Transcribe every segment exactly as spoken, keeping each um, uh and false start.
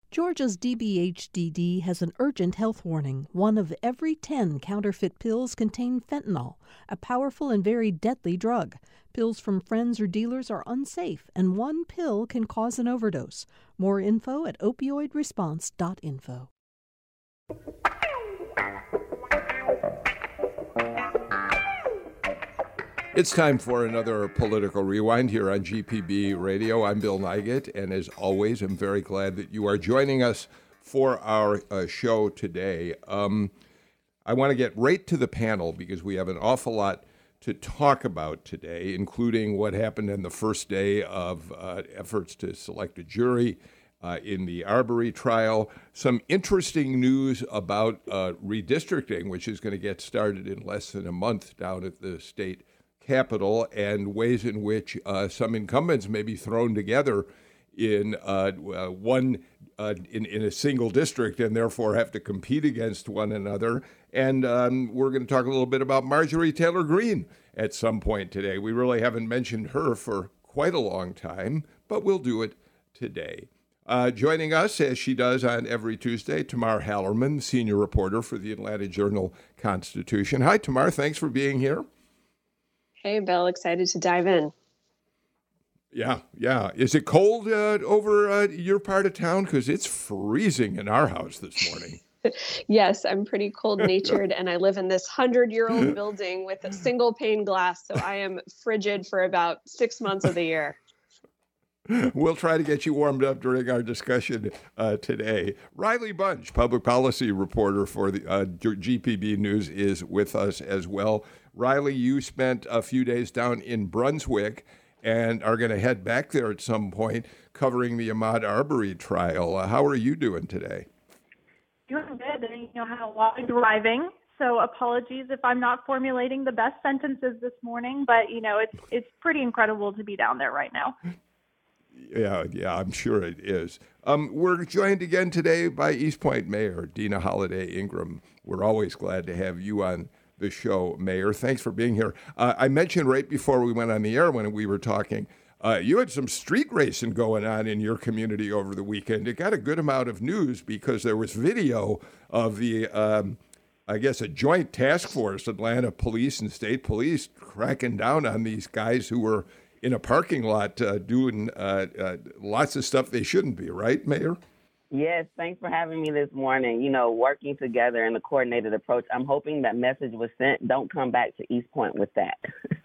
Georgia's D B H D D has an urgent health warning. One of every ten counterfeit pills contain fentanyl, a powerful and very deadly drug. Pills from friends or dealers are unsafe, and one pill can cause an overdose. More info at opioid response dot info. It's time for another Political Rewind here on G P B Radio. I'm Bill Nigut, and as always, I'm very glad that you are joining us for our uh, show today. Um, I want to get right to the panel because we have an awful lot to talk about today, including what happened on the first day of uh, efforts to select a jury uh, in the Arbery trial, some interesting news about uh, redistricting, which is going to get started in less than a month down at the state Capitol, and ways in which uh, some incumbents may be thrown together in uh, uh, one uh, in, in a single district and therefore have to compete against one another. And um, we're going to talk a little bit about Marjorie Taylor Greene at some point today. We really haven't mentioned her for quite a long time, but we'll do it today. Uh, joining us, as she does on every Tuesday, Tamar Hallerman, senior reporter for the Atlanta Journal-Constitution. Hi, Tamar. Thanks for being here. Hey, Bill, excited to dive in. Yeah, yeah. Is it cold uh, over uh, your part of town? Because it's freezing in our house this morning. Yes, I'm pretty cold-natured, and I live in this hundred-year-old building with a single pane glass, so I am frigid for about six months of the year. We'll try to get you warmed up during our discussion uh, today. Riley Bunch, public policy reporter for the uh, G P B News, is with us as well. Riley, you spent a few days down in Brunswick and are going to head back there at some point covering the Ahmaud Arbery trial. Uh, how are you doing today? Doing good. You know, I had a lot of driving, so apologies if I'm not formulating the best sentences this morning, but, you know, it's it's pretty incredible to be down there right now. Yeah, yeah, I'm sure it is. Um, we're joined again today by East Point Mayor Deana Holiday Ingram. We're always glad to have you on the show, Mayor. Thanks for being here. Uh, I mentioned right before we went on the air when we were talking, uh, you had some street racing going on in your community over the weekend. It got a good amount of news because there was video of the, um, I guess, a joint task force, Atlanta Police and State Police, cracking down on these guys who were in a parking lot uh, doing uh, uh, lots of stuff they shouldn't be, right, Mayor? Yes, thanks for having me this morning. You know, working together in a coordinated approach. I'm hoping that message was sent. Don't come back to East Point with that.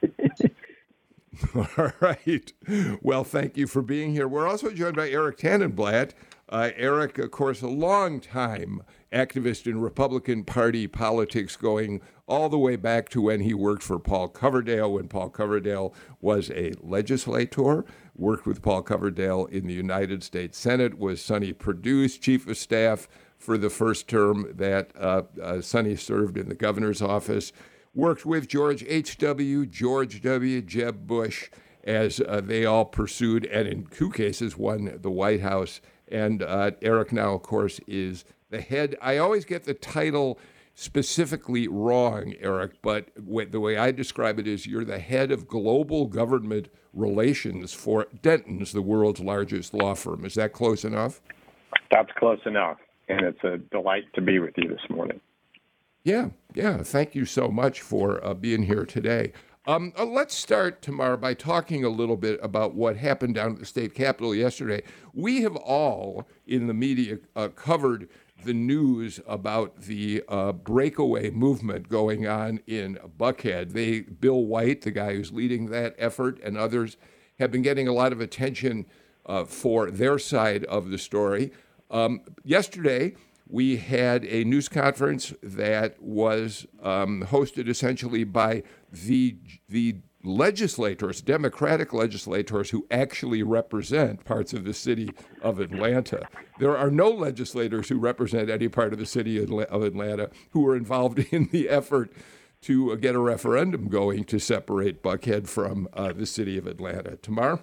All right. Well, thank you for being here. We're also joined by Eric Tannenblatt. Uh, Eric, of course, a long time activist in Republican Party politics, going all the way back to when he worked for Paul Coverdale, when Paul Coverdale was a legislator, worked with Paul Coverdale in the United States Senate, was Sonny Perdue's chief of staff for the first term that uh, uh, Sonny served in the governor's office, worked with George H W, George W., Jeb Bush, as uh, they all pursued, and in two cases, won the White House. And uh, Eric now, of course, is the head. I always get the title specifically wrong, Eric, but w- the way I describe it is you're the head of global government relations for Dentons, the world's largest law firm. Is that close enough? That's close enough, and it's a delight to be with you this morning. Yeah, yeah. Thank you so much for uh, being here today. Um, uh, let's start, Tamar, by talking a little bit about what happened down at the state capitol yesterday. We have all, in the media, uh, covered the news about the uh, breakaway movement going on in Buckhead. They, Bill White, the guy who's leading that effort, and others have been getting a lot of attention uh, for their side of the story. Um, yesterday, we had a news conference that was um, hosted essentially by the the legislators, Democratic legislators who actually represent parts of the city of Atlanta. There are no legislators who represent any part of the city of Atlanta who are involved in the effort to get a referendum going to separate Buckhead from uh, the city of Atlanta. Tamar?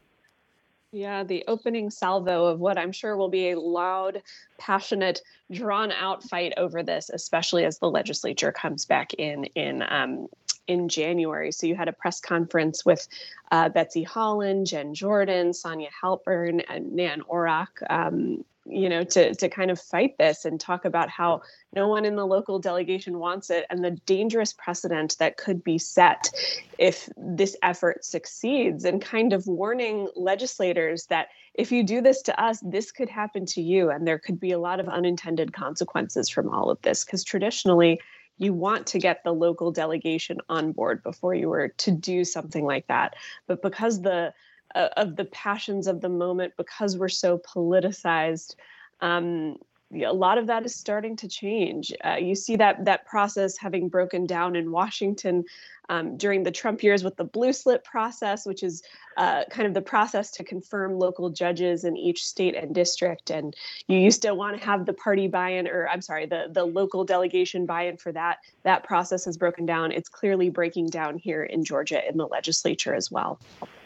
Yeah, the opening salvo of what I'm sure will be a loud, passionate, drawn-out fight over this, especially as the legislature comes back in in um, in January. So you had a press conference with uh, Betsy Holland, Jen Jordan, Sonia Halpern, and Nan Orrock, um, you know, to, to kind of fight this and talk about how no one in the local delegation wants it and the dangerous precedent that could be set if this effort succeeds, and kind of warning legislators that if you do this to us, this could happen to you. And there could be a lot of unintended consequences from all of this, because traditionally you want to get the local delegation on board before you were to do something like that. But because the uh, of the passions of the moment, because we're so politicized, um, a lot of that is starting to change. Uh, you see that that process having broken down in Washington um, during the Trump years with the blue slip process, which is uh, kind of the process to confirm local judges in each state and district. And you used to want to have the party buy-in, or I'm sorry, the, the local delegation buy-in for that. That process has broken down. It's clearly breaking down here in Georgia in the legislature as well.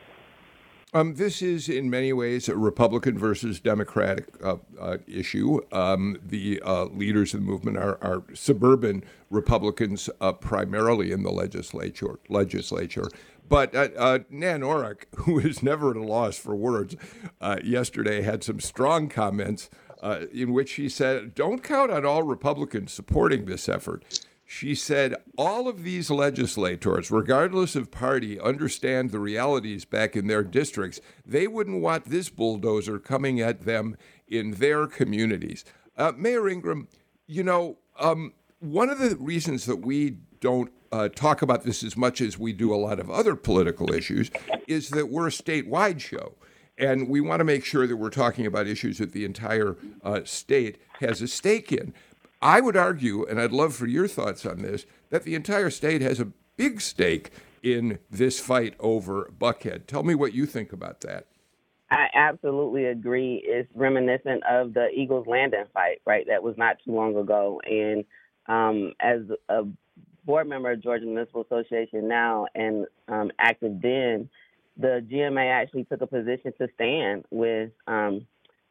Um, this is in many ways a Republican versus Democratic uh, uh, issue. Um, the uh, leaders of the movement are, are suburban Republicans, uh, primarily in the legislature. Legislature, but uh, uh, Nan Orrick, who is never at a loss for words, uh, yesterday had some strong comments uh, in which she said, "Don't count on all Republicans supporting this effort." She said, all of these legislators, regardless of party, understand the realities back in their districts. They wouldn't want this bulldozer coming at them in their communities. Uh, Mayor Ingraham, you know, um, one of the reasons that we don't uh, talk about this as much as we do a lot of other political issues is that we're a statewide show. And we want to make sure that we're talking about issues that the entire uh, state has a stake in. I would argue, and I'd love for your thoughts on this, that the entire state has a big stake in this fight over Buckhead. Tell me what you think about that. I absolutely agree. It's reminiscent of the Eagles Landing fight, right? That was not too long ago. And um, as a board member of Georgia Municipal Association now and um, active then, the G M A actually took a position to stand with um,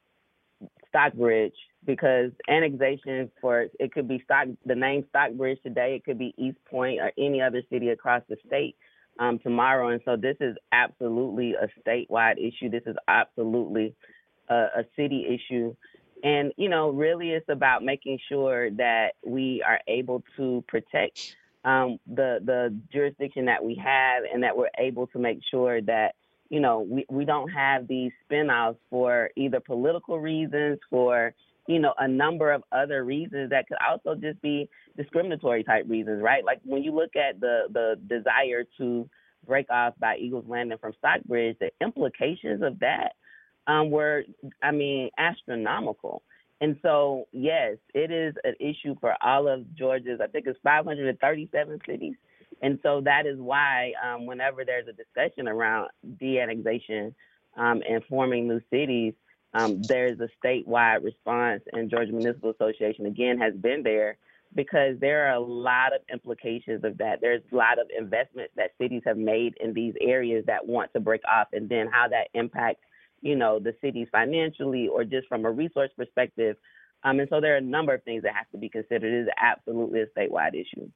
Stockbridge, because annexation for it could be Stock, the name Stockbridge today, it could be East Point or any other city across the state um, tomorrow. And so this is absolutely a statewide issue. This is absolutely a, a city issue. And, you know, really it's about making sure that we are able to protect um, the, the jurisdiction that we have, and that we're able to make sure that, you know, we, we don't have these spinoffs for either political reasons, for, you know, a number of other reasons that could also just be discriminatory type reasons, right? Like when you look at the, the desire to break off by Eagles Landing from Stockbridge, the implications of that um, were, I mean, astronomical. And so, yes, it is an issue for all of Georgia's, I think it's five hundred thirty-seven cities. And so that is why um, whenever there's a discussion around de-annexation um, and forming new cities, um, there's a statewide response, and Georgia Municipal Association, again, has been there because there are a lot of implications of that. There's a lot of investments that cities have made in these areas that want to break off, and then how that impacts, you know, the cities financially or just from a resource perspective. Um, and so there are a number of things that have to be considered. It is absolutely a statewide issue.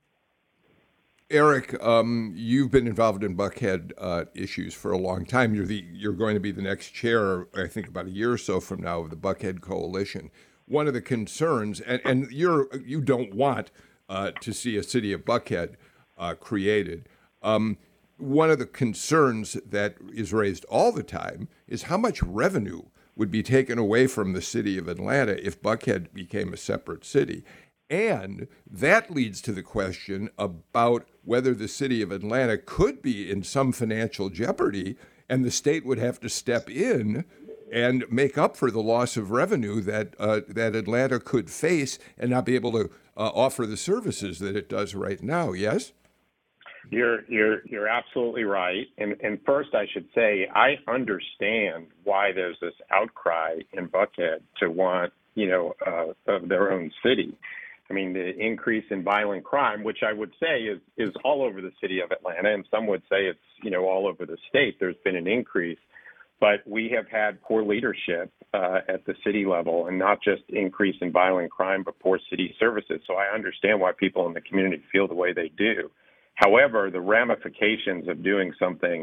Eric, um, you've been involved in Buckhead uh, issues for a long time. You're the you're going to be the next chair, I think, about a year or so from now, of the Buckhead Coalition. One of the concerns, and, and you're you don't want uh, to see a city of Buckhead uh, created. Um, one of the concerns that is raised all the time is how much revenue would be taken away from the city of Atlanta if Buckhead became a separate city. And that leads to the question about whether the city of Atlanta could be in some financial jeopardy, and the state would have to step in and make up for the loss of revenue that uh, that Atlanta could face and not be able to uh, offer the services that it does right now. Yes? You're you're you're absolutely right. And and first I should say I understand why there's this outcry in Buckhead to want, you know, uh, of their own city. I mean, the increase in violent crime, which I would say is, is all over the city of Atlanta, and some would say it's, you know, all over the state. There's been an increase, but we have had poor leadership uh, at the city level, and not just increase in violent crime, but poor city services. So I understand why people in the community feel the way they do. However, the ramifications of doing something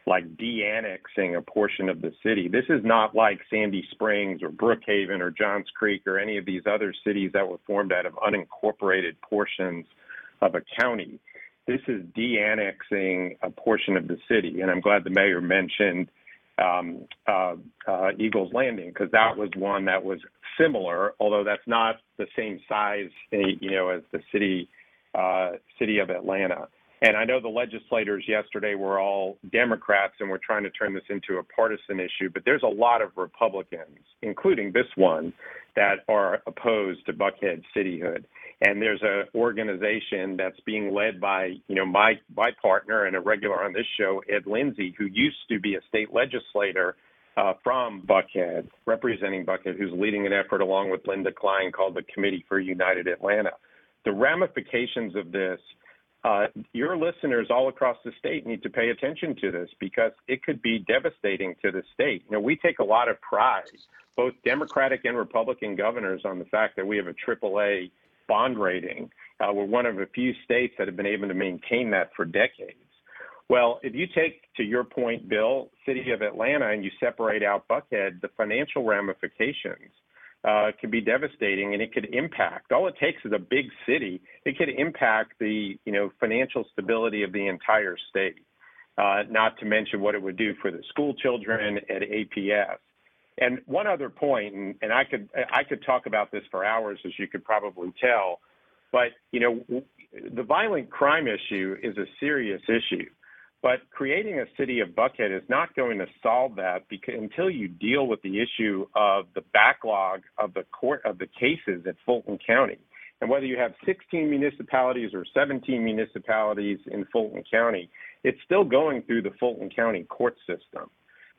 like de-annexing a portion of the city. This is not like Sandy Springs or Brookhaven or Johns Creek or any of these other cities that were formed out of unincorporated portions of a county. This is de-annexing a portion of the city, and I'm glad the mayor mentioned um, uh, uh, Eagles Landing, because that was one that was similar, although that's not the same size, you know, as the city uh, city of Atlanta. And I know the legislators yesterday were all Democrats and we're trying to turn this into a partisan issue, but there's a lot of Republicans, including this one, that are opposed to Buckhead cityhood. And there's an organization that's being led by, you know, my my partner and a regular on this show, Ed Lindsay, who used to be a state legislator uh, from Buckhead, representing Buckhead, who's leading an effort along with Linda Klein called the Committee for United Atlanta. The ramifications of this, uh, your listeners all across the state need to pay attention to this because it could be devastating to the state. You know, we take a lot of pride, both Democratic and Republican governors, on the fact that we have a triple A bond rating. Uh, we're one of a few states that have been able to maintain that for decades. Well, if you take, to your point, Bill, city of Atlanta, and you separate out Buckhead, the financial ramifications uh, could be devastating, and it could impact. All it takes is a big city. It could impact the, you know, financial stability of the entire state, uh, not to mention what it would do for the school children at A P S. And one other point, and, and I could I could talk about this for hours, as you could probably tell, but, you know, the violent crime issue is a serious issue. But creating a city of Buckhead is not going to solve that because until you deal with the issue of the backlog of the court of the cases at Fulton County. And whether you have sixteen municipalities or seventeen municipalities in Fulton County, it's still going through the Fulton County court system.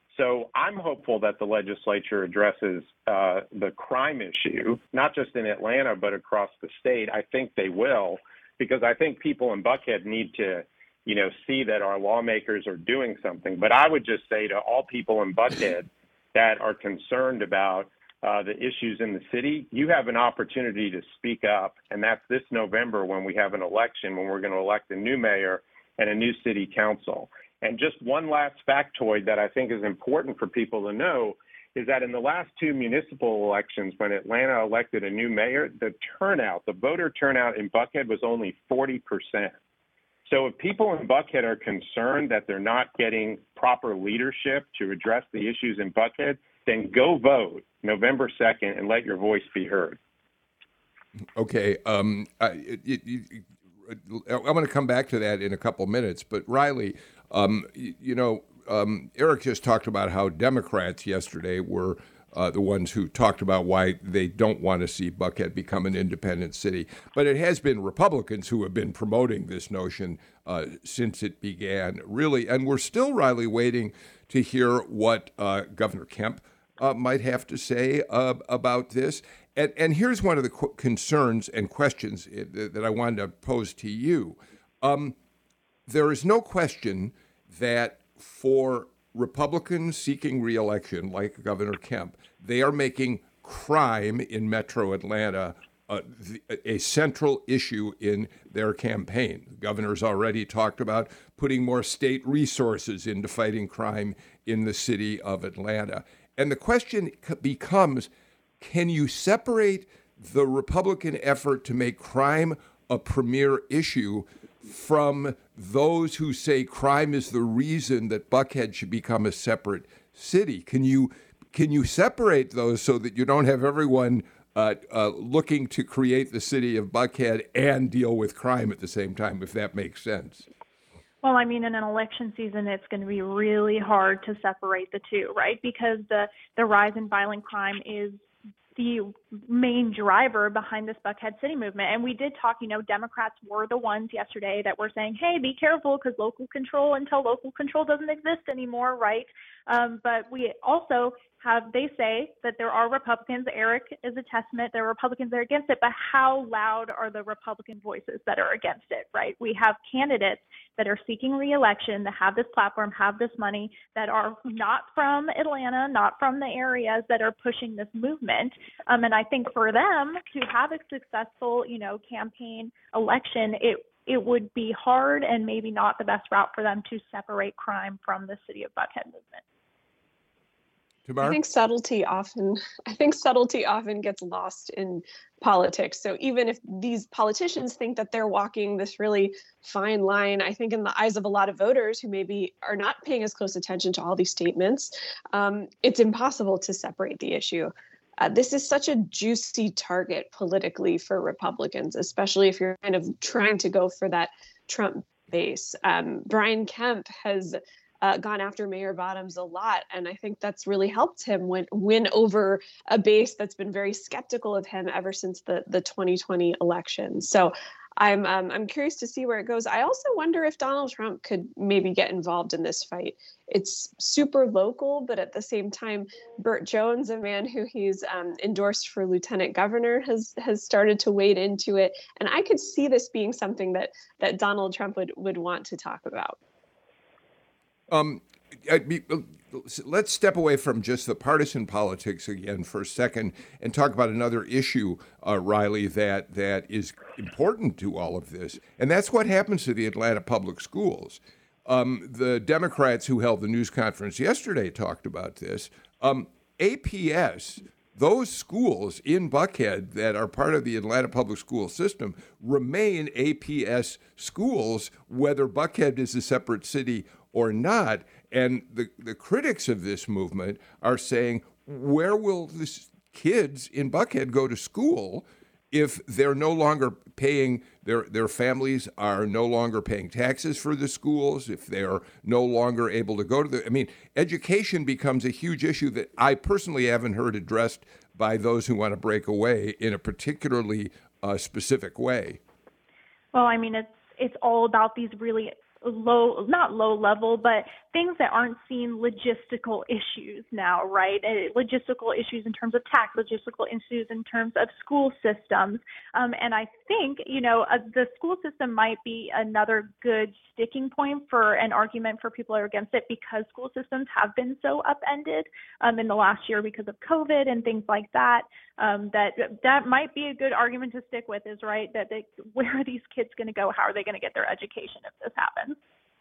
So I'm hopeful that the legislature addresses uh, the crime issue, not just in Atlanta, but across the state. I think they will, because I think people in Buckhead need to, you know, see that our lawmakers are doing something. But I would just say to all people in Buckhead that are concerned about uh, the issues in the city, you have an opportunity to speak up, and that's this November when we have an election, when we're going to elect a new mayor and a new city council. And just one last factoid that I think is important for people to know is that in the last two municipal elections, when Atlanta elected a new mayor, the turnout, the voter turnout in Buckhead was only forty percent. So if people in Buckhead are concerned that they're not getting proper leadership to address the issues in Buckhead, then go vote November second and let your voice be heard. Okay. Um, I, it, it, I'm going to come back to that in a couple minutes, but Riley, um, you, you know, um, Eric just talked about how Democrats yesterday were uh, the ones who talked about why they don't want to see Buckhead become an independent city. But it has been Republicans who have been promoting this notion uh, since it began, really. And we're still, Riley, waiting to hear what uh, Governor Kemp uh, might have to say uh, about this. And, and here's one of the qu- concerns and questions that I wanted to pose to you. Um, there is no question that for Republicans seeking re-election, like Governor Kemp, they are making crime in Metro Atlanta uh, the, a central issue in their campaign. The governor's already talked about putting more state resources into fighting crime in the city of Atlanta. And the question becomes, can you separate the Republican effort to make crime a premier issue from those who say crime is the reason that Buckhead should become a separate city? Can you can you separate those so that you don't have everyone uh, uh, looking to create the city of Buckhead and deal with crime at the same time, if that makes sense? Well, I mean, in an election season, it's going to be really hard to separate the two, right? Because the, the rise in violent crime is the main driver behind this Buckhead City movement. And we did talk, you know, Democrats were the ones yesterday that were saying, hey, be careful because local control until local control doesn't exist anymore, right? Um, but we also have, they say that there are Republicans, Eric is a testament, there are Republicans that are against it, but how loud are the Republican voices that are against it, right? We have candidates that are seeking re-election, that have this platform, have this money, that are not from Atlanta, not from the areas that are pushing this movement. Um, and I think for them to have a successful, you know, campaign election, it it would be hard and maybe not the best route for them to separate crime from the City of Buckhead movement. Tamar? I think subtlety often, I think subtlety often gets lost in politics. So even if these politicians think that they're walking this really fine line, I think in the eyes of a lot of voters who maybe are not paying as close attention to all these statements, um, it's impossible to separate the issue. Uh, this is such a juicy target politically for Republicans, especially if you're kind of trying to go for that Trump base. Um, Brian Kemp has Uh, gone after Mayor Bottoms a lot. And I think that's really helped him win, win over a base that's been very skeptical of him ever since the, the twenty twenty election. So I'm um, I'm curious to see where it goes. I also wonder if Donald Trump could maybe get involved in this fight. It's super local, but at the same time, Burt Jones, a man who he's um, endorsed for lieutenant governor, has has started to wade into it. And I could see this being something that that Donald Trump would, would want to talk about. Um, I'd be, let's step away from just the partisan politics again for a second and talk about another issue, uh, Riley, that that is important to all of this, and that's what happens to the Atlanta public schools. Um, the Democrats who held the news conference yesterday talked about this. Um, A P S, those schools in Buckhead that are part of the Atlanta public school system remain A P S schools, whether Buckhead is a separate city or not. And the, the critics of this movement are saying, where will these kids in Buckhead go to school if they're no longer paying, their their families are no longer paying taxes for the schools, if they're no longer able to go to the, I mean, education becomes a huge issue that I personally haven't heard addressed by those who want to break away in a particularly uh, specific way. Well, I mean, it's it's all about these really low, not low level, but things that aren't seen logistical issues now, right? Uh, logistical issues in terms of tax, logistical issues in terms of school systems. Um, and I think, you know, uh, the school system might be another good sticking point for an argument for people who are against it, because school systems have been so upended um, in the last year because of COVID and things like that. Um, that that might be a good argument to stick with, is right, that they, where are these kids going to go? How are they going to get their education if this happens?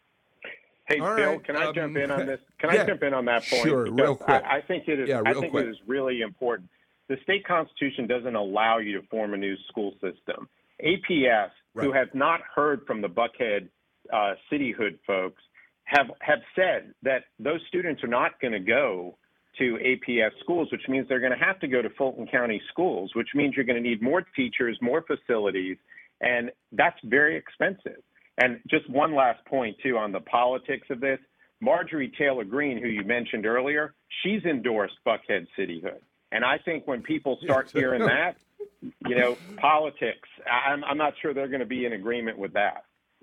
Hey, All Bill, right, can I um, jump in on this? Can yeah, I jump in on that point? Sure, Because real quick. I, I think it is. Yeah, I real think quick. it is really important. The state constitution doesn't allow you to form a new school system. A P S, Right. who have not heard from the Buckhead uh, cityhood folks, have have said that those students are not going to go to A P S schools, which means they're going to have to go to Fulton County schools, which means you're going to need more teachers, more facilities, and that's very expensive. And just one last point, too, on the politics of this. Marjorie Taylor Greene, who you mentioned earlier, she's endorsed Buckhead cityhood. And I think when people start hearing that, you know, politics, I'm, I'm not sure they're going to be in agreement with that.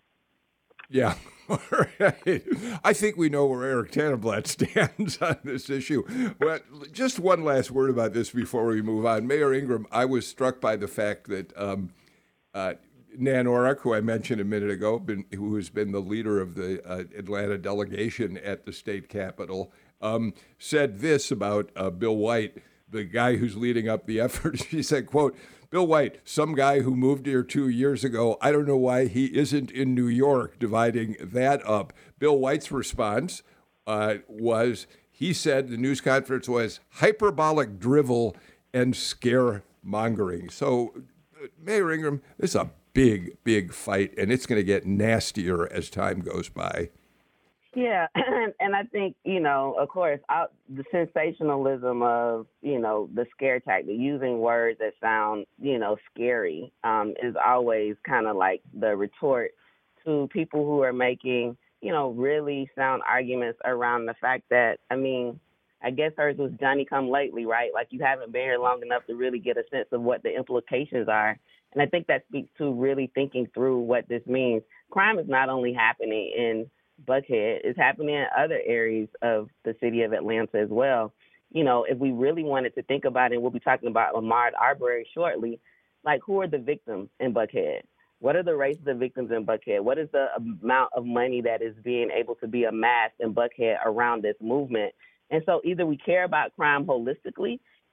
Yeah, all right. I think we know where Eric Tannenblatt stands on this issue. But just one last word about this before we move on. Mayor Ingram, I was struck by the fact that um, uh, Nan Orrick, who I mentioned a minute ago, been, who has been the leader of the uh, Atlanta delegation at the state capitol, um, said this about uh, Bill White, the guy who's leading up the effort. She said, quote, Bill White, some guy who moved here two years ago, I don't know why he isn't in New York dividing that up. Bill White's response uh, was, he said the news conference was hyperbolic drivel and scaremongering. So, uh, Mayor Ingram, this is a big, big fight, and it's going to get nastier as time goes by. Yeah, and I think, you know, of course, I, the sensationalism of, you know, the scare tactic, using words that sound, you know, scary, um, is always kind of like the retort to people who are making, you know, really sound arguments around the fact that, I mean, I guess hers was Johnny come lately, right? Like, you haven't been here long enough to really get a sense of what the implications are. And I think that speaks to really thinking through what this means. Crime is not only happening in Buckhead, it's happening in other areas of the city of Atlanta as well. You know, if we really wanted to think about it, we'll be talking about Ahmaud Arbery shortly, like, who are the victims in Buckhead? What are the races of victims in Buckhead? What is the amount of money that is being able to be amassed in Buckhead around this movement? And so either we care about crime holistically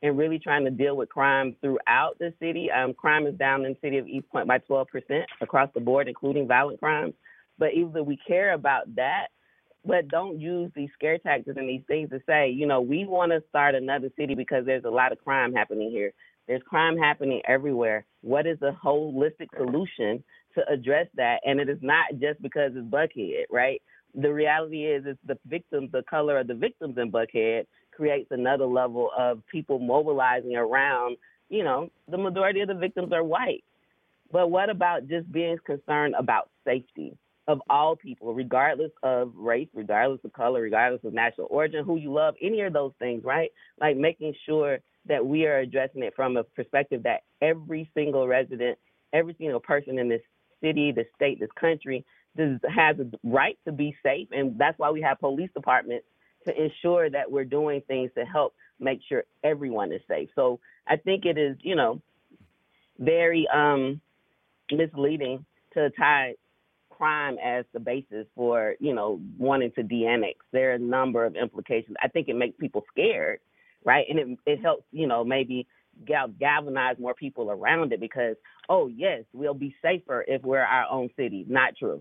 and really trying to deal with crime throughout the city. Um, crime is down in the city of East Point by twelve percent across the board, including violent crimes. But either we care about that, but don't use these scare tactics and these things to say, you know, we want to start another city because there's a lot of crime happening here. There's crime happening everywhere. What is a holistic solution to address that? And it is not just because it's Buckhead, right? The reality is, it's the victims, the color of the victims in Buckhead creates another level of people mobilizing around, you know, the majority of the victims are white. But what about just being concerned about safety of all people, regardless of race, regardless of color, regardless of national origin, who you love, any of those things, right? Like making sure that we are addressing it from a perspective that every single resident, every single person in this city, this state, this country does, has a right to be safe. And that's why we have police departments to ensure that we're doing things to help make sure everyone is safe. So I think it is, you know, very um, misleading to tie crime as the basis for, you know, wanting to de-annex. There are a number of implications. I think it makes people scared, right? And it, it helps, you know, maybe gal- galvanize more people around it because, oh, yes, we'll be safer if we're our own city. Not true.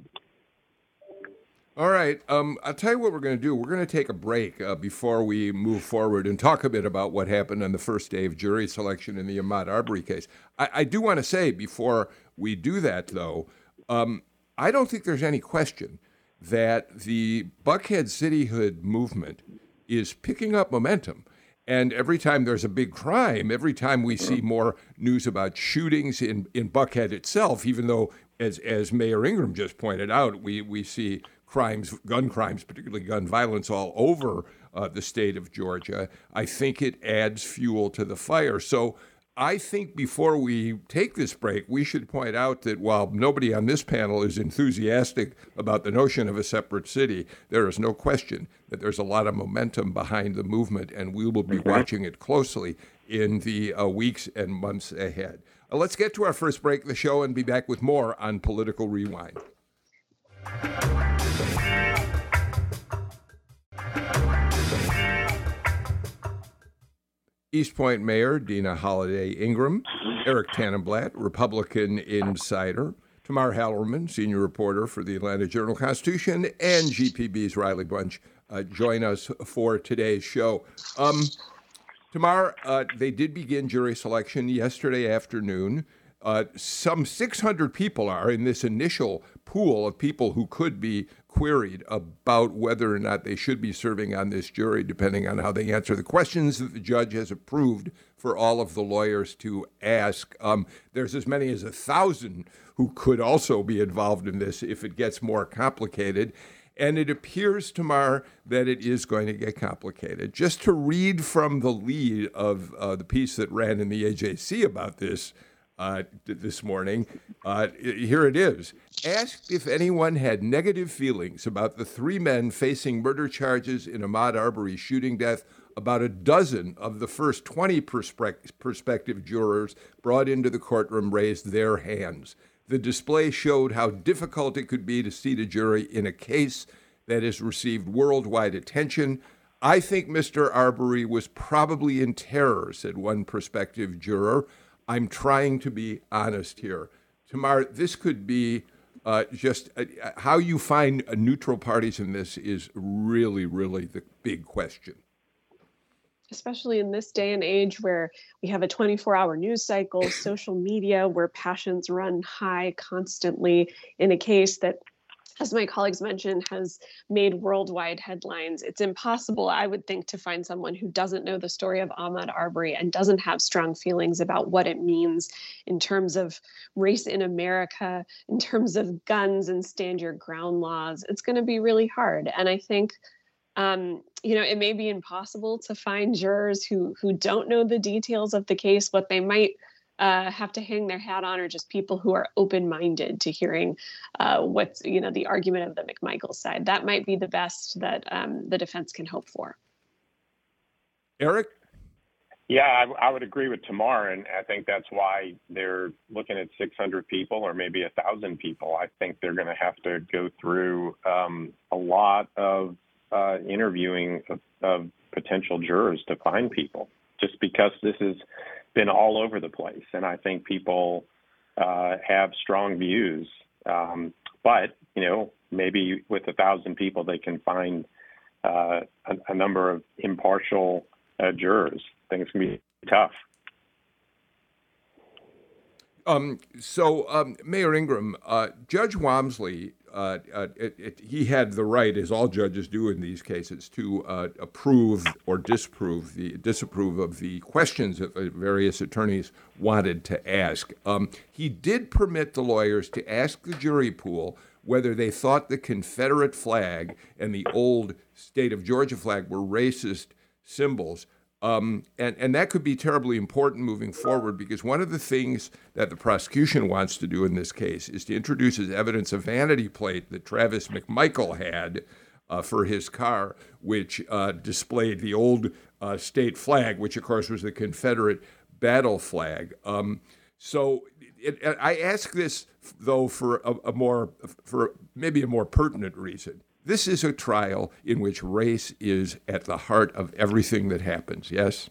All right. Um, I'll tell you what we're going to do. We're going to take a break uh, before we move forward and talk a bit about what happened on the first day of jury selection in the Ahmaud Arbery case. I, I do want to say before we do that, though, um, I don't think there's any question that the Buckhead cityhood movement is picking up momentum. And every time there's a big crime, every time we see more news about shootings in, in Buckhead itself, even though, as as Mayor Ingram just pointed out, we, we see crimes, gun crimes, particularly gun violence all over uh, the state of Georgia, I think it adds fuel to the fire. So I think before we take this break, we should point out that while nobody on this panel is enthusiastic about the notion of a separate city, there is no question that there's a lot of momentum behind the movement, and we will be watching it closely in the uh, weeks and months ahead. Uh, let's get to our first break of the show and be back with more on Political Rewind. East Point Mayor Deana Holiday Ingram, Eric Tannenblatt, Republican insider, Tamar Hallerman, senior reporter for the Atlanta Journal-Constitution, and G P B's Riley Bunch uh, join us for today's show. Um, Tamar, uh, they did begin jury selection yesterday afternoon. Uh, some six hundred people are in this initial pool of people who could be queried about whether or not they should be serving on this jury, depending on how they answer the questions that the judge has approved for all of the lawyers to ask. Um, there's as many as a thousand who could also be involved in this if it gets more complicated. And it appears, Tamar, that it is going to get complicated. Just to read from the lead of uh, the piece that ran in the A J C about this, Uh, this morning. Uh, here it is. Asked if anyone had negative feelings about the three men facing murder charges in Ahmaud Arbery's shooting death, about a dozen of the first twenty perspe- prospective jurors brought into the courtroom raised their hands. The display showed how difficult it could be to seat a jury in a case that has received worldwide attention. I think Mister Arbery was probably in terror, said one prospective juror. I'm trying to be honest here. Tamar, this could be uh, just uh, how you find uh, neutral parties in this is really, really the big question. Especially in this day and age where we have a twenty-four hour news cycle, social media, where passions run high constantly in a case that, as my colleagues mentioned, has made worldwide headlines. It's impossible, I would think, to find someone who doesn't know the story of Ahmaud Arbery and doesn't have strong feelings about what it means in terms of race in America, in terms of guns and stand your ground laws. It's going to be really hard. And I think, um, you know, it may be impossible to find jurors who who don't know the details of the case. What they might Uh, have to hang their hat on, or just people who are open-minded to hearing uh, what's, you know, the argument of the McMichael side. That might be the best that um, the defense can hope for. Eric? Yeah, I, I would agree with Tamar, and I think that's why they're looking at six hundred people or maybe one thousand people. I think they're going to have to go through um, a lot of uh, interviewing of, of potential jurors to find people just because this has been all over the place. And I think people uh, have strong views. Um, but, you know, maybe with a thousand people, they can find uh, a, a number of impartial uh, jurors. I think it's going to be tough. Um, so, um, Mayor Ingram, uh, Judge Walmsley, uh, uh, it, it, he had the right, as all judges do in these cases, to uh, approve or disprove the disapprove of the questions that various attorneys wanted to ask. Um, he did permit the lawyers to ask the jury pool whether they thought the Confederate flag and the old state of Georgia flag were racist symbols. Um, and, and that could be terribly important moving forward, because one of the things that the prosecution wants to do in this case is to introduce as evidence a vanity plate that Travis McMichael had uh, for his car, which uh, displayed the old uh, state flag, which of course was the Confederate battle flag. Um, so it, it, I ask this, though, for a, a more, for maybe a more pertinent reason. This is a trial in which race is at the heart of everything that happens, yes?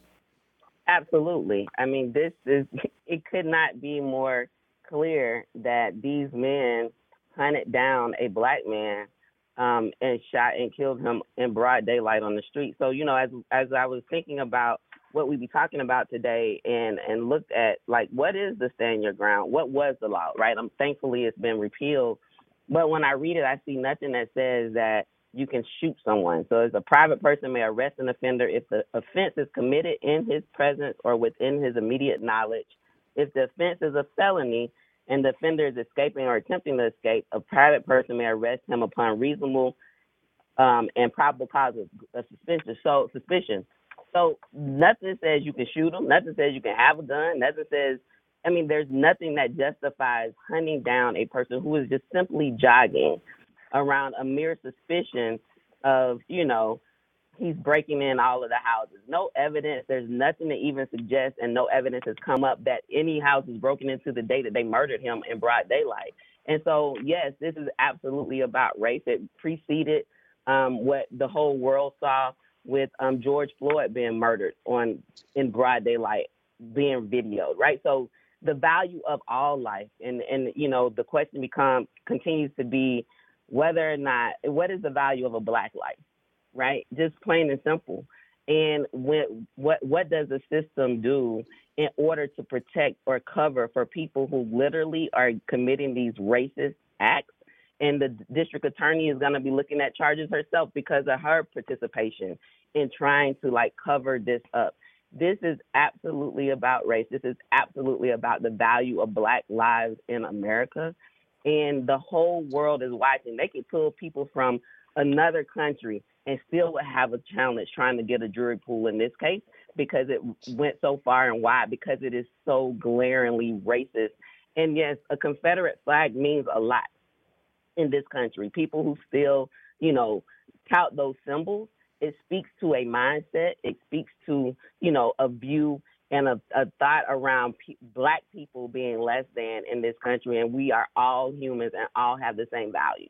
Absolutely. I mean, this is, it could not be more clear that these men hunted down a black man um, and shot and killed him in broad daylight on the street. So, you know, as as I was thinking about what we be talking about today and, and looked at, like, what is the stand your ground? What was the law, right? I'm thankfully it's been repealed. But when I read it, I see nothing that says that you can shoot someone. So as a private person may arrest an offender if the offense is committed in his presence or within his immediate knowledge. If the offense is a felony and the offender is escaping or attempting to escape, a private person may arrest him upon reasonable um, and probable cause of suspicion. So suspicion. So nothing says you can shoot him. Nothing says you can have a gun. Nothing says, I mean, there's nothing that justifies hunting down a person who is just simply jogging around a mere suspicion of, you know, he's breaking in all of the houses. No evidence. There's nothing to even suggest, and no evidence has come up that any house was broken into the day that they murdered him in broad daylight. And so, yes, this is absolutely about race. It preceded um, what the whole world saw with um, George Floyd being murdered on in broad daylight, being videoed, right? So the value of all life, and, and you know, the question becomes, continues to be whether or not, what is the value of a black life, right? Just plain and simple. And when, what what does the system do in order to protect or cover for people who literally are committing these racist acts? And the district attorney is going to be looking at charges herself because of her participation in trying to, like, cover this up. This is absolutely about race. This is absolutely about the value of black lives in America. And the whole world is watching. They could pull people from another country and still would have a challenge trying to get a jury pool in this case because it went so far and wide, because it is so glaringly racist. And yes, a Confederate flag means a lot in this country. People who still, you know, tout those symbols, it speaks to a mindset. It speaks to, you know, a view and a, a thought around pe- black people being less than in this country, and we are all humans and all have the same value.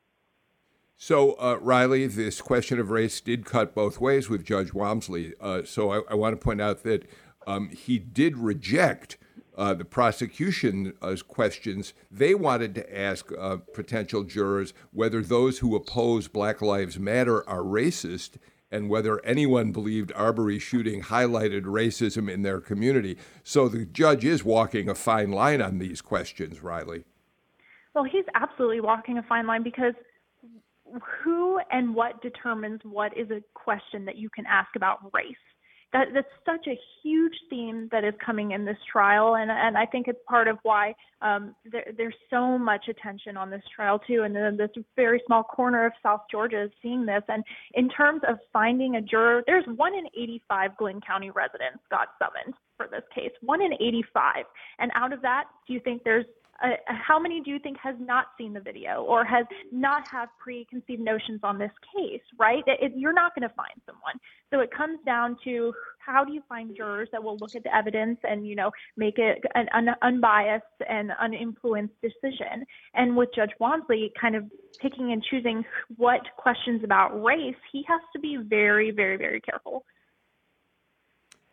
So, uh, Riley, this question of race did cut both ways with Judge Walmsley. Uh, so I, I want to point out that um, he did reject uh, the prosecution's questions. They wanted to ask uh, potential jurors whether those who oppose Black Lives Matter are racist and whether anyone believed Arbery shooting highlighted racism in their community. So the judge is walking a fine line on these questions, Riley. Well, he's absolutely walking a fine line, because who and what determines what is a question that you can ask about race? That, that's such a huge theme that is coming in this trial, and, and I think it's part of why um, there, there's so much attention on this trial, too, and then this very small corner of South Georgia is seeing this. And in terms of finding a juror, there's one in eighty-five Glynn County residents got summoned for this case, one in eighty-five. And out of that, do you think there's Uh, how many do you think has not seen the video or has not have preconceived notions on this case, right? It, it, you're not going to find someone. So it comes down to, how do you find jurors that will look at the evidence and, you know, make it an, an unbiased and uninfluenced decision? And with Judge Walmsley kind of picking and choosing what questions about race, he has to be very, very, very careful.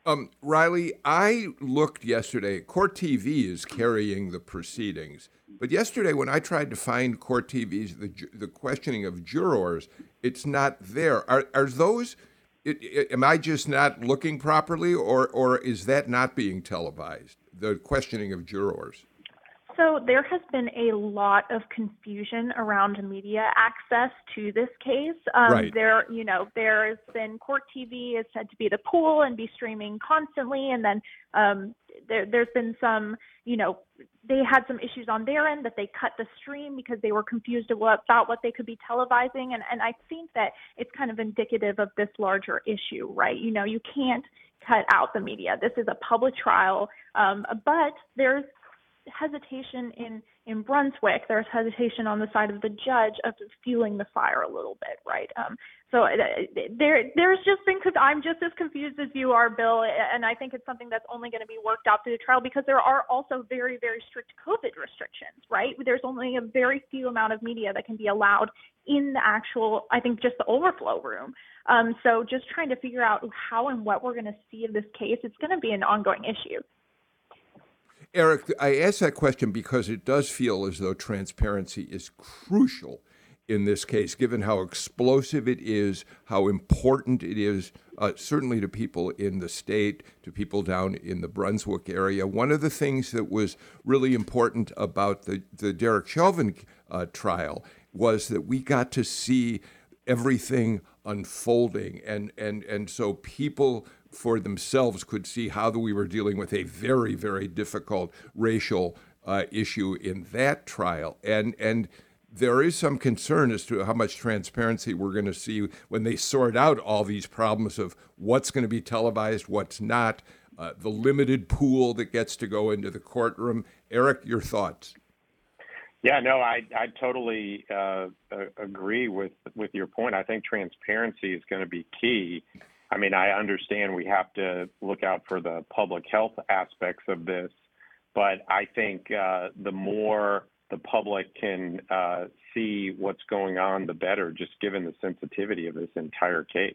Um, Riley, I looked yesterday. Court T V is carrying the proceedings. But yesterday, when I tried to find Court T V's, the, the questioning of jurors, it's not there. Are, are those, it, it, am I just not looking properly, or, or is that not being televised, the questioning of jurors? So there has been a lot of confusion around media access to this case. Um, right. There, you know, there has been Court T V is said to be the pool and be streaming constantly, and then um, there, there's been some, you know, they had some issues on their end that they cut the stream because they were confused about what they could be televising, and and I think that it's kind of indicative of this larger issue, right? You know, you can't cut out the media. This is a public trial, um, but there's hesitation in, in Brunswick. There's hesitation on the side of the judge of fueling the fire a little bit, right? Um, so uh, there, there's just been, because I'm just as confused as you are, Bill, and I think it's something that's only going to be worked out through the trial because there are also very, very strict COVID restrictions, right? There's only a very few amount of media that can be allowed in the actual, I think, just the overflow room. Um, so just trying to figure out how and what we're going to see of this case, it's going to be an ongoing issue. Eric, I ask that question because it does feel as though transparency is crucial in this case, given how explosive it is, how important it is, uh, certainly to people in the state, to people down in the Brunswick area. One of the things that was really important about the, the Derek Chauvin uh, trial was that we got to see everything unfolding, and and and so people for themselves could see how we were dealing with a very, very difficult racial uh, issue in that trial. And and there is some concern as to how much transparency we're going to see when they sort out all these problems of what's going to be televised, what's not, uh, the limited pool that gets to go into the courtroom. Eric, your thoughts? Yeah, no, I I totally uh, agree with with your point. I think transparency is going to be key. I mean, I understand we have to look out for the public health aspects of this, but I think uh, the more the public can uh, see what's going on, the better, just given the sensitivity of this entire case.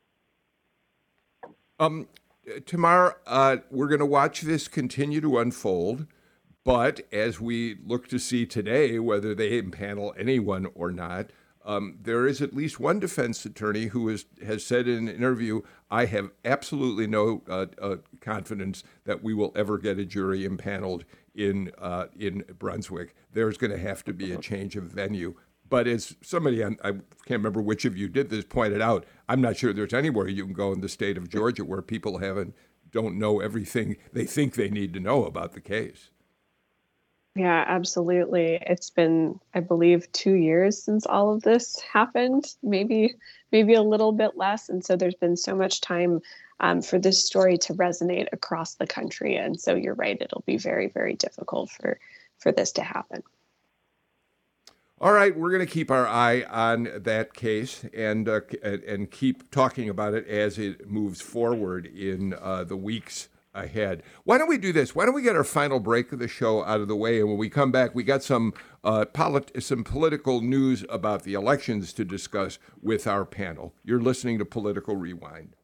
Um, Tamar, uh, we're going to watch this continue to unfold, but as we look to see today whether they impanel anyone or not, Um, there is at least one defense attorney who is, has said in an interview, I have absolutely no uh, uh, confidence that we will ever get a jury impaneled in uh, in Brunswick. There's going to have to be a change of venue. But as somebody, I can't remember which of you did this, pointed out, I'm not sure there's anywhere you can go in the state of Georgia where people haven't don't know everything they think they need to know about the case. Yeah, absolutely. It's been, I believe, two years since all of this happened, maybe maybe a little bit less. And so there's been so much time um, for this story to resonate across the country. And so you're right, it'll be very, very difficult for, for this to happen. All right, we're going to keep our eye on that case and uh, and keep talking about it as it moves forward in uh, the weeks ahead. Why don't we do this? Why don't we get our final break of the show out of the way, and when we come back, we got some uh, polit- some political news about the elections to discuss with our panel. You're listening to Political Rewind.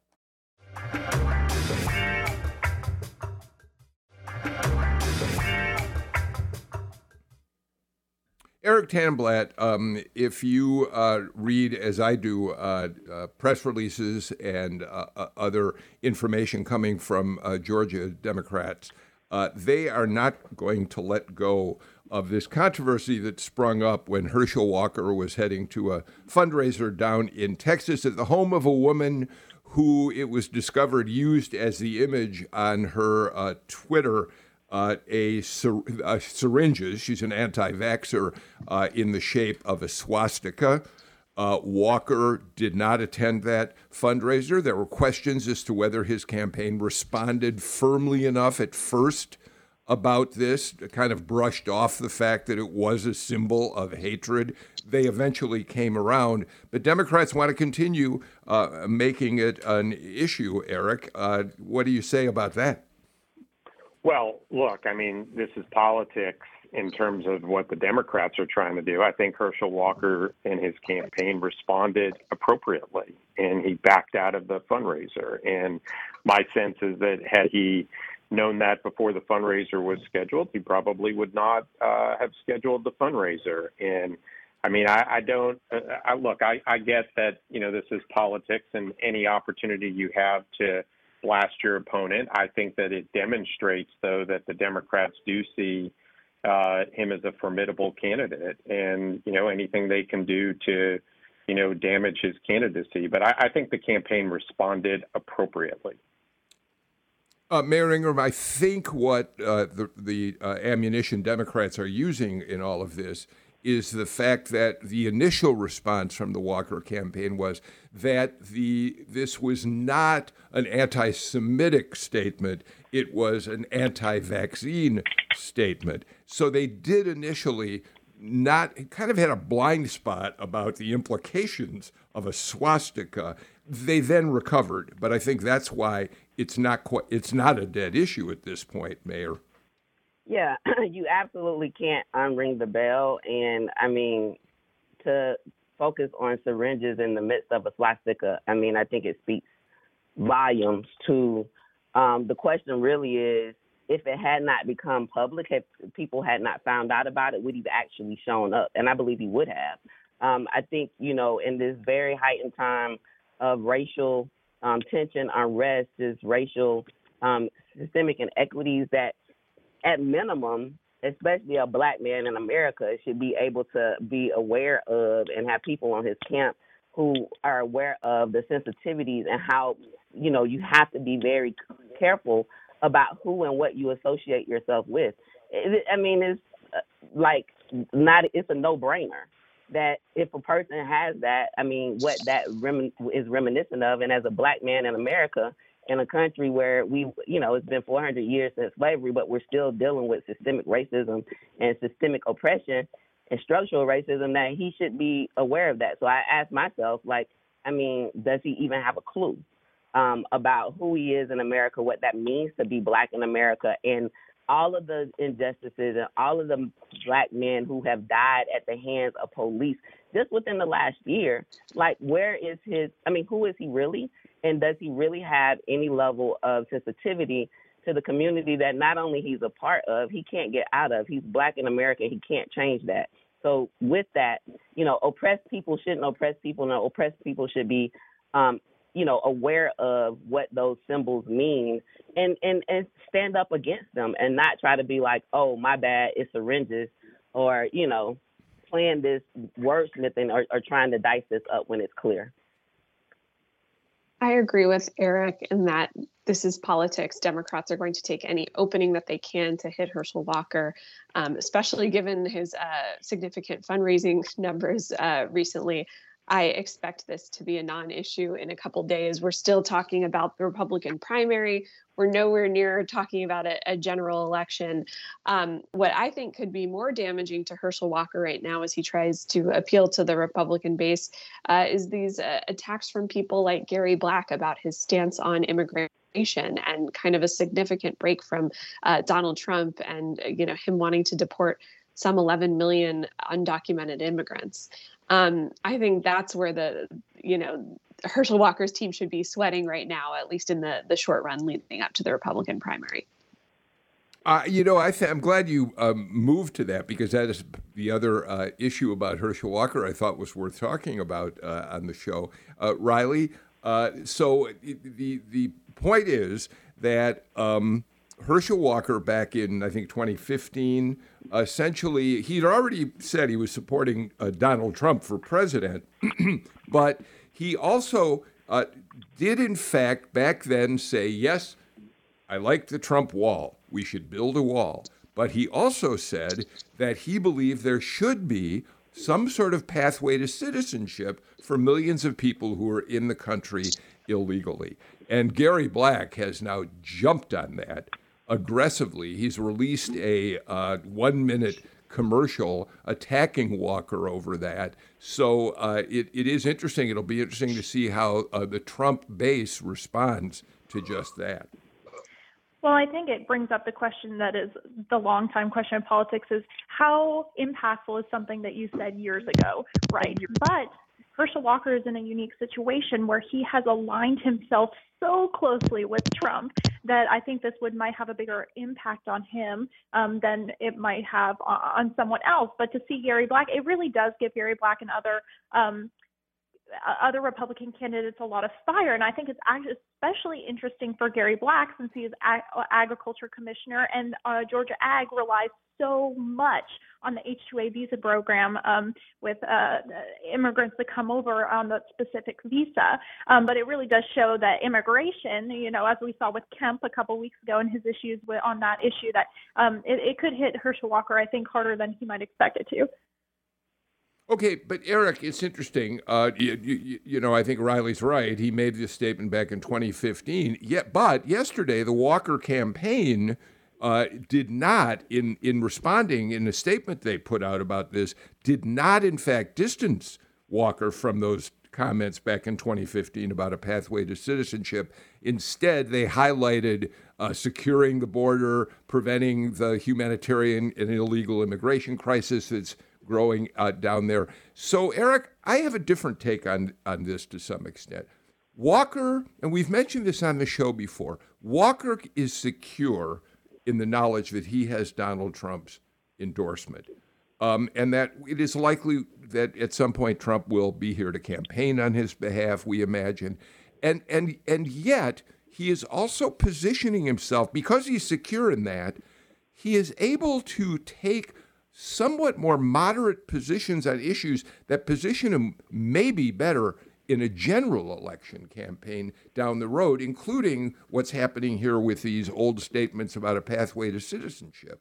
Eric Tanenblatt, um, if you uh, read, as I do, uh, uh, press releases and uh, uh, other information coming from uh, Georgia Democrats, uh, they are not going to let go of this controversy that sprung up when Herschel Walker was heading to a fundraiser down in Texas at the home of a woman who, it was discovered, used as the image on her uh, Twitter Uh, a, syr- a syringes. She's an anti-vaxxer uh, in the shape of a swastika. Uh, Walker did not attend that fundraiser. There were questions as to whether his campaign responded firmly enough at first about this, kind of brushed off the fact that it was a symbol of hatred. They eventually came around, but Democrats want to continue uh, making it an issue, Eric. Uh, what do you say about that? Well, look, I mean, this is politics in terms of what the Democrats are trying to do. I think Herschel Walker in his campaign responded appropriately, and he backed out of the fundraiser. And my sense is that had he known that before the fundraiser was scheduled, he probably would not uh, have scheduled the fundraiser. And I mean, I, I don't uh, I, look, I, I get that, you know, this is politics, and any opportunity you have to blast your opponent. I think that it demonstrates, though, that the Democrats do see uh, him as a formidable candidate, and, you know, anything they can do to, you know, damage his candidacy. But I, I think the campaign responded appropriately. Uh, Mayor Ingraham, I think what uh, the, the uh, ammunition Democrats are using in all of this is the fact that the initial response from the Walker campaign was that the this was not an anti-Semitic statement, it was an anti-vaccine statement. So they did initially not, kind of had a blind spot about the implications of a swastika. They then recovered, but I think that's why it's not quite, it's not a dead issue at this point, Mayor. Yeah, you absolutely can't unring the bell. And I mean, to focus on syringes in the midst of a swastika, I mean, I think it speaks volumes to um, the question really is, if it had not become public, if people had not found out about it, would he have actually shown up? And I believe he would have. Um, I think, you know, in this very heightened time of racial um, tension, unrest, this racial um, systemic inequities that at minimum, especially a black man in America, should be able to be aware of and have people on his camp who are aware of the sensitivities and how, you know, you have to be very careful about who and what you associate yourself with. It, I mean, it's like not, it's a no-brainer that if a person has that, I mean, what that remin- is reminiscent of, and as a black man in America, in a country where we, you know, it's been four hundred years since slavery, but we're still dealing with systemic racism and systemic oppression and structural racism, that he should be aware of that. So I asked myself, like, I mean, does he even have a clue um, about who he is in America, what that means to be black in America, and all of the injustices and all of the black men who have died at the hands of police just within the last year? Like, where is his, I mean, who is he really? And does he really have any level of sensitivity to the community that not only he's a part of, he can't get out of? He's black in America. He can't change that. So with that, you know, oppressed people shouldn't oppress people. No, oppressed people should be, um, you know, aware of what those symbols mean and, and, and stand up against them and not try to be like, oh, my bad, it's syringes, or, you know, playing this wordsmithing or, or trying to dice this up when it's clear. I agree with Eric in that this is politics. Democrats are going to take any opening that they can to hit Herschel Walker, um, especially given his uh, significant fundraising numbers uh, recently. I expect this to be a non-issue in a couple days. We're still talking about the Republican primary. We're nowhere near talking about a, a general election. Um, what I think could be more damaging to Herschel Walker right now as he tries to appeal to the Republican base uh, is these uh, attacks from people like Gary Black about his stance on immigration and kind of a significant break from uh, Donald Trump and, you know, him wanting to deport some eleven million undocumented immigrants. Um, I think that's where the, you know, Herschel Walker's team should be sweating right now, at least in the, the short run leading up to the Republican primary. Uh, you know, I th- I'm glad you um, moved to that, because that is the other uh, issue about Herschel Walker I thought was worth talking about uh, on the show. Uh, Riley, uh, so the the point is that um, Herschel Walker back in, I think, twenty fifteen, essentially, he'd already said he was supporting uh, Donald Trump for president, but he also uh, did, in fact, back then say, yes, I like the Trump wall. We should build a wall. But he also said that he believed there should be some sort of pathway to citizenship for millions of people who are in the country illegally. And Gary Black has now jumped on that aggressively. He's released a uh, one-minute commercial attacking Walker over that. So uh, it, it is interesting. It'll be interesting to see how uh, the Trump base responds to just that. Well, Well, I think it brings up the question that is the long-time question of politics is how impactful is something that you said years ago, right? But Herschel Walker is in a unique situation where he has aligned himself so closely with Trump that I think this would might have a bigger impact on him um, than it might have on someone else. But to see Gary Black, it really does give Gary Black and other um, other Republican candidates a lot of fire. And I think it's especially interesting for Gary Black since he is ag- agriculture commissioner, and uh, Georgia Ag relies so much on the H two A visa program um, with uh, immigrants that come over on the specific visa. Um, but it really does show that immigration, you know, as we saw with Kemp a couple weeks ago and his issues with, on that issue, that um, it, it could hit Herschel Walker, I think, harder than he might expect it to. Okay, but Eric, it's interesting. Uh, you, you, you know, I think Riley's right. He made this statement back in twenty fifteen. Yet, but yesterday, the Walker campaign uh, did not, in, in responding in a statement they put out about this, did not, in fact, distance Walker from those comments back in twenty fifteen about a pathway to citizenship. Instead, they highlighted uh, securing the border, preventing the humanitarian and illegal immigration crisis that's growing uh, down there. So, Eric, I have a different take on, on this to some extent. Walker, and we've mentioned this on the show before, Walker is secure in the knowledge that he has Donald Trump's endorsement, um, and that it is likely that at some point Trump will be here to campaign on his behalf, we imagine. And, and, and yet, he is also positioning himself, because he's secure in that, he is able to take somewhat more moderate positions on issues that position him maybe better in a general election campaign down the road, including what's happening here with these old statements about a pathway to citizenship.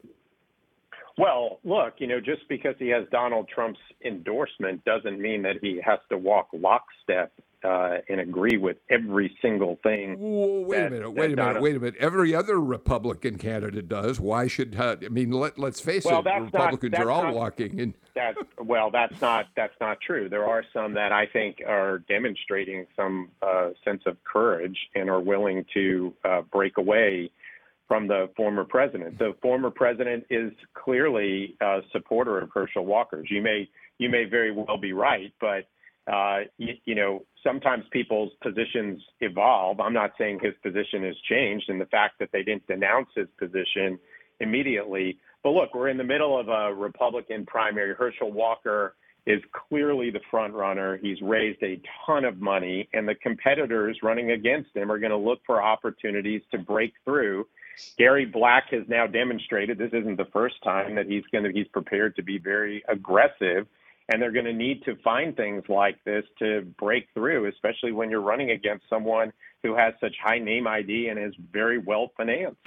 Well, look, you know, just because he has Donald Trump's endorsement doesn't mean that he has to walk lockstep uh, and agree with every single thing. Whoa, wait that, a minute, wait a minute, wait a minute. Every other Republican candidate does. Why should, uh, I mean, let, let's face well, it, that's Republicans not, that's are all not, walking in. That, well, that's not, that's not true. There are some that I think are demonstrating some uh, sense of courage and are willing to uh, break away from the former president. The former president is clearly a supporter of Herschel Walker's. You may you may very well be right, but uh, you, you know sometimes people's positions evolve. I'm not saying his position has changed, and the fact that they didn't denounce his position immediately. But look, we're in the middle of a Republican primary. Herschel Walker is clearly the front runner. He's raised a ton of money, and the competitors running against him are going to look for opportunities to break through. Gary Black has now demonstrated this isn't the first time that he's going to he's prepared to be very aggressive, and they're going to need to find things like this to break through, especially when you're running against someone who has such high name I D and is very well financed.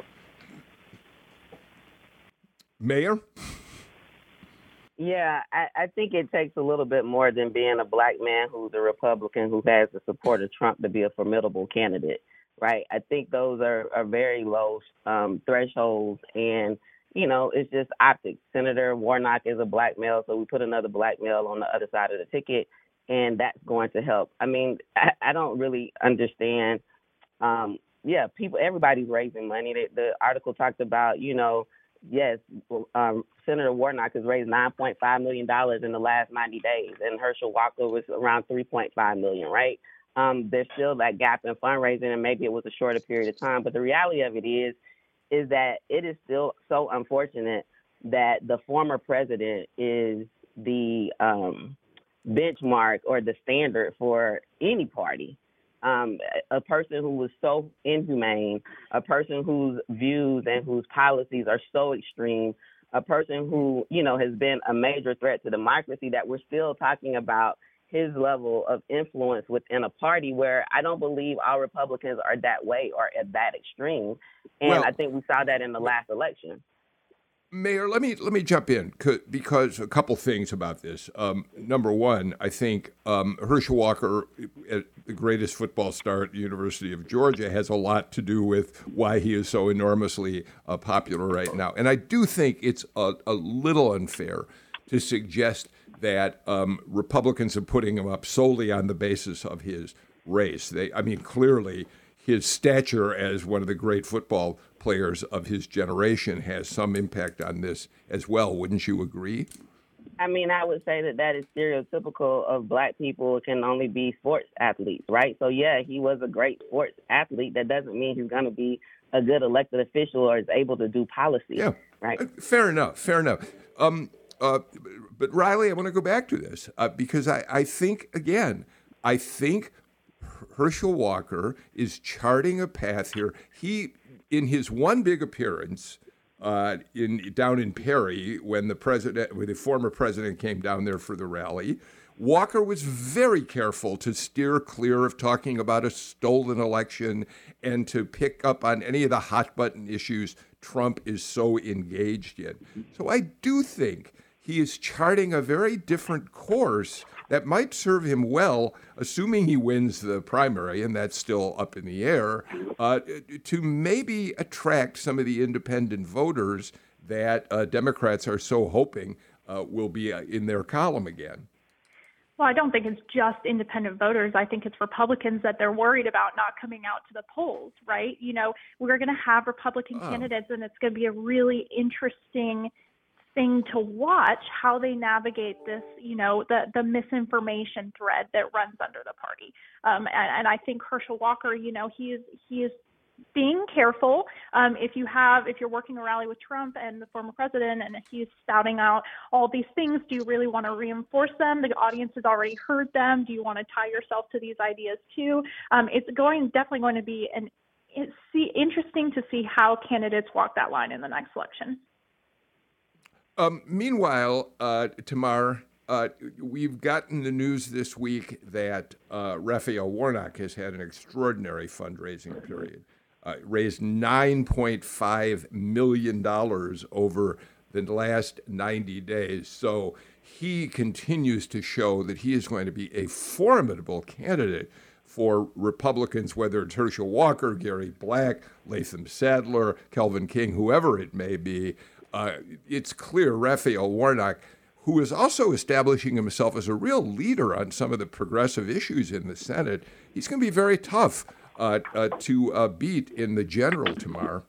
Mayor? Yeah, I, I think it takes a little bit more than being a black man who's a Republican who has the support of Trump to be a formidable candidate. Right. I think those are, are very low um, thresholds. And, you know, it's just optics. Senator Warnock is a black male, so we put another black male on the other side of the ticket, and that's going to help. I mean, I, I don't really understand. Um, yeah, people, everybody's raising money. The, the article talked about, you know, yes, um, Senator Warnock has raised nine point five million dollars in the last ninety days, and Herschel Walker was around three point five million dollars, right? Um, there's still that gap in fundraising, and maybe it was a shorter period of time. But the reality of it is, is that it is still so unfortunate that the former president is the um, benchmark or the standard for any party. Um, a person who was so inhumane, a person whose views and whose policies are so extreme, a person who, you know, has been a major threat to democracy, that we're still talking about his level of influence within a party where I don't believe all Republicans are that way or at that extreme. And well, I think we saw that in the last election. Mayor, let me let me jump in because a couple things about this. Um, number one, I think um, Herschel Walker, the greatest football star at the University of Georgia, has a lot to do with why he is so enormously uh, popular right now. And I do think it's a, a little unfair to suggest that um, Republicans are putting him up solely on the basis of his race. They, I mean, clearly his stature as one of the great football players of his generation has some impact on this as well. Wouldn't you agree? I mean, I would say that that is stereotypical of black people can only be sports athletes, right? So, yeah, he was a great sports athlete. That doesn't mean he's going to be a good elected official or is able to do policy, yeah. right? Uh, fair enough, fair enough. Um, uh, but, Riley, I want to go back to this uh, because I, I think, again, I think Herschel Walker is charting a path here. He, in his one big appearance, Uh, in down in Perry, when the president, when the former president came down there for the rally, Walker was very careful to steer clear of talking about a stolen election and to pick up on any of the hot button issues Trump is so engaged in. So I do think he is charting a very different course that might serve him well, assuming he wins the primary, and that's still up in the air, uh, to maybe attract some of the independent voters that uh, Democrats are so hoping uh, will be uh, in their column again. Well, I don't think it's just independent voters. I think it's Republicans that they're worried about not coming out to the polls, right? You know, we're going to have Republican oh. candidates, and it's going to be a really interesting thing to watch how they navigate this, you know, the, the misinformation thread that runs under the party. Um, and, and I think Herschel Walker, you know, he is, he is being careful. Um, if you have, if you're working a rally with Trump and the former president and he's spouting out all these things, do you really want to reinforce them? The audience has already heard them. Do you want to tie yourself to these ideas too? Um, it's going, definitely going to be an, it's see, interesting to see how candidates walk that line in the next election. Um, meanwhile, uh, Tamar, uh, we've gotten the news this week that uh, Raphael Warnock has had an extraordinary fundraising period, uh, raised nine point five million dollars over the last ninety days. So he continues to show that he is going to be a formidable candidate for Republicans, whether it's Herschel Walker, Gary Black, Latham Sadler, Kelvin King, whoever it may be. Uh, it's clear Raphael Warnock, who is also establishing himself as a real leader on some of the progressive issues in the Senate, he's going to be very tough uh, uh, to uh, beat in the general tomorrow.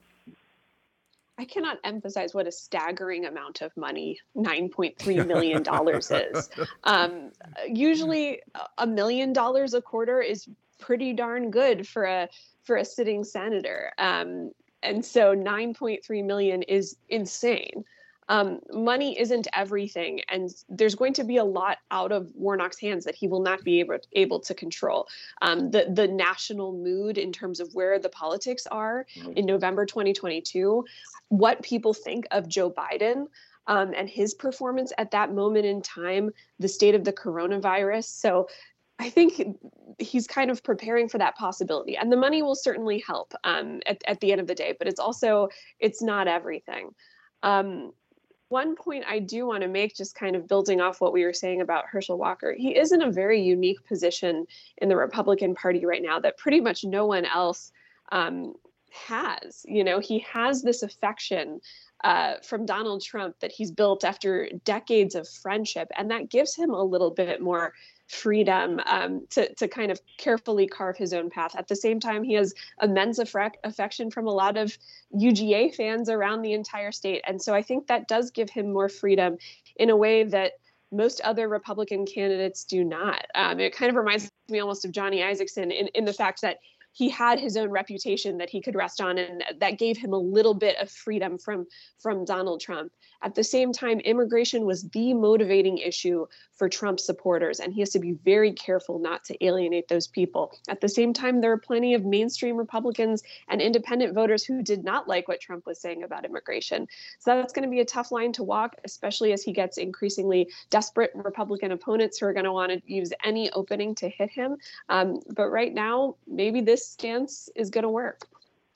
I cannot emphasize what a staggering amount of money nine point three million dollars is. Um, usually a million dollars a quarter is pretty darn good for a for a sitting senator. Um, And so nine point three million is insane. Um, money isn't everything, and there's going to be a lot out of Warnock's hands that he will not be able, able to control. Um, the, the national mood in terms of where the politics are in November twenty twenty-two, what people think of Joe Biden um, and his performance at that moment in time, the state of the coronavirus. So I think he's kind of preparing for that possibility, and the money will certainly help um, at, at the end of the day, but it's also, it's not everything. Um, one point I do want to make, just kind of building off what we were saying about Herschel Walker, he is in a very unique position in the Republican Party right now that pretty much no one else um, has. You know, he has this affection Uh, from Donald Trump that he's built after decades of friendship. And that gives him a little bit more freedom um, to, to kind of carefully carve his own path. At the same time, he has immense affre- affection from a lot of U G A fans around the entire state. And so I think that does give him more freedom in a way that most other Republican candidates do not. Um, it kind of reminds me almost of Johnny Isakson in, in the fact that he had his own reputation that he could rest on, and that gave him a little bit of freedom from, from Donald Trump. At the same time, immigration was the motivating issue for Trump supporters, and he has to be very careful not to alienate those people. At the same time, there are plenty of mainstream Republicans and independent voters who did not like what Trump was saying about immigration. So that's going to be a tough line to walk, especially as he gets increasingly desperate Republican opponents who are going to want to use any opening to hit him. Um, but right now, maybe this stance is going to work.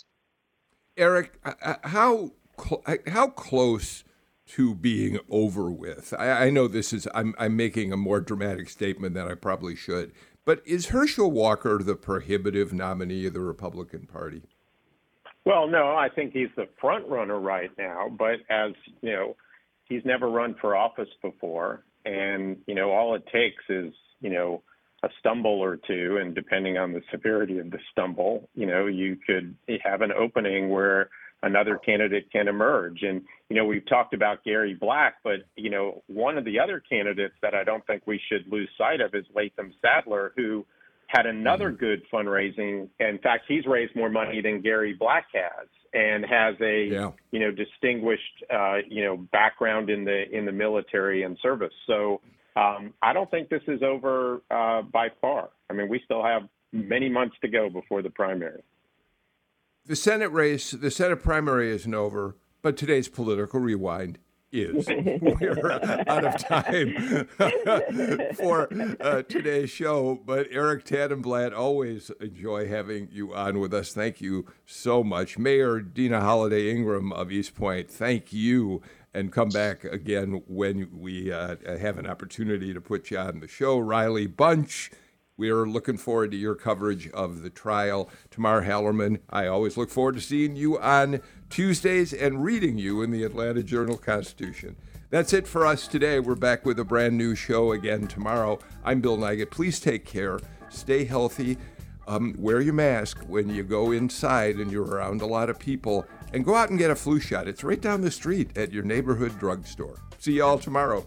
Eric, how cl- how close to being over with? I, I know this is, I'm, I'm making a more dramatic statement than I probably should, but is Herschel Walker the prohibitive nominee of the Republican Party? Well, no, I think he's the front runner right now, but as you know, he's never run for office before. And, you know, all it takes is, you know, a stumble or two, and depending on the severity of the stumble, you know, you could have an opening where another candidate can emerge. And, you know, we've talked about Gary Black, but, you know, one of the other candidates that I don't think we should lose sight of is Latham Sadler, who had another good fundraising. In fact, he's raised more money than Gary Black has, and has a, yeah. you know, distinguished, uh, you know, background in the in the military and service. So um, I don't think this is over uh, by far. I mean, we still have many months to go before the primary. The Senate race, the Senate primary isn't over, but today's Political Rewind is. We're out of time for uh, today's show, but Eric Tadenblatt, always enjoy having you on with us. Thank you so much. Mayor Deana Holiday Ingram of East Point, thank you, and come back again when we uh, have an opportunity to put you on the show. Riley Bunch, we're looking forward to your coverage of the trial. Tamar Hallerman, I always look forward to seeing you on Tuesdays and reading you in the Atlanta Journal-Constitution. That's it for us today. We're back with a brand new show again tomorrow. I'm Bill Nigut. Please take care. Stay healthy. Um, wear your mask when you go inside and you're around a lot of people. And go out and get a flu shot. It's right down the street at your neighborhood drugstore. See you all tomorrow.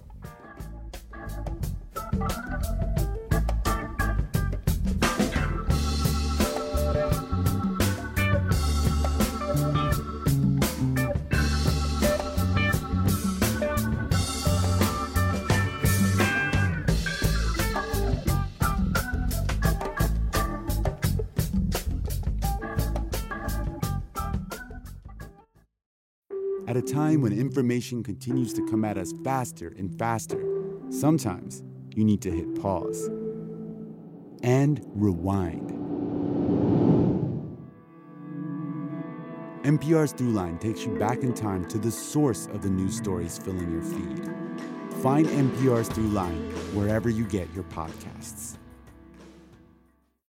At a time when information continues to come at us faster and faster, sometimes you need to hit pause and rewind. N P R's Throughline takes you back in time to the source of the news stories filling your feed. Find N P R's Throughline wherever you get your podcasts.